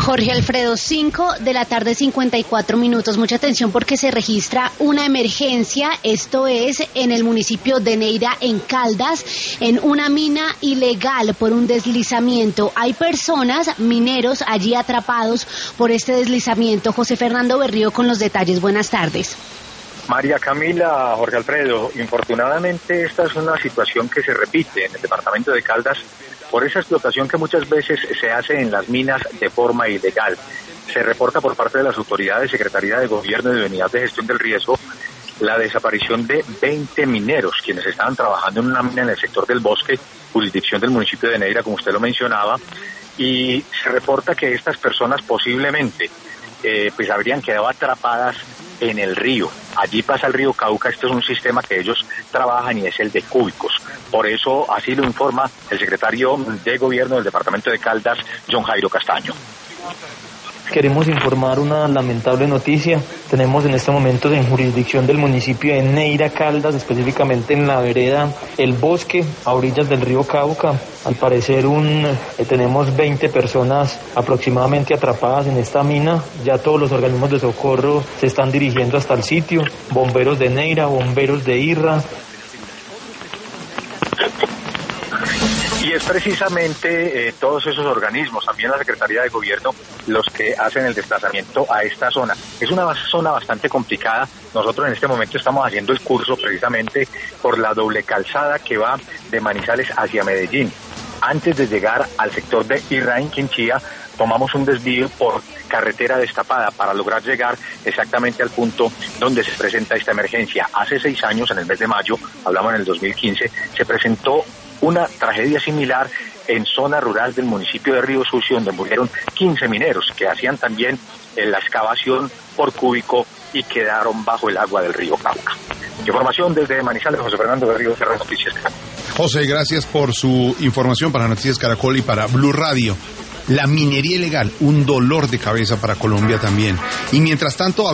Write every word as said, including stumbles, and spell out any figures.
Jorge Alfredo, cinco de la tarde, cincuenta y cuatro minutos. Mucha atención porque se registra una emergencia, esto es en el municipio de Neira, en Caldas, en una mina ilegal por un deslizamiento. Hay personas, mineros, allí atrapados por este deslizamiento. José Fernando Berrío con los detalles. Buenas tardes. María Camila, Jorge Alfredo, infortunadamente esta es una situación que se repite en el departamento de Caldas por esa explotación que muchas veces se hace en las minas de forma ilegal. Se reporta por parte de las autoridades, Secretaría de Gobierno y de Unidad de Gestión del Riesgo, la desaparición de veinte mineros, quienes estaban trabajando en una mina en el sector del Bosque, jurisdicción del municipio de Neira, como usted lo mencionaba, y se reporta que estas personas posiblemente eh, pues habrían quedado atrapadas en el río. Allí pasa el río Cauca. Este es un sistema que ellos trabajan y es el de cúbicos. Por eso así lo informa el secretario de Gobierno del departamento de Caldas, John Jairo Castaño. Queremos informar una lamentable noticia. Tenemos en este momento en jurisdicción del municipio de Neira, Caldas, específicamente en la vereda El Bosque, a orillas del río Cauca. Al parecer un, eh, tenemos veinte personas aproximadamente atrapadas en esta mina. Ya todos los organismos de socorro se están dirigiendo hasta el sitio. Bomberos de Neira, bomberos de Irra. Y es precisamente eh, todos esos organismos, también la Secretaría de Gobierno, los que hacen el desplazamiento a esta zona. Es una zona bastante complicada. Nosotros en este momento estamos haciendo el curso precisamente por la doble calzada que va de Manizales hacia Medellín. Antes de llegar al sector de Irrain, Quinchía, tomamos un desvío por carretera destapada para lograr llegar exactamente al punto donde se presenta esta emergencia. Hace seis años, en el mes de mayo, hablamos en el dos mil quince, se presentó una tragedia similar en zona rural del municipio de Río Sucio, donde murieron quince mineros que hacían también la excavación por cúbico y quedaron bajo el agua del río Cauca. Información desde Manizales, José Fernando Berrío, Noticias Caracol. José, gracias por su información para Noticias Caracol y para Blue Radio. La minería ilegal, un dolor de cabeza para Colombia también. Y mientras tanto...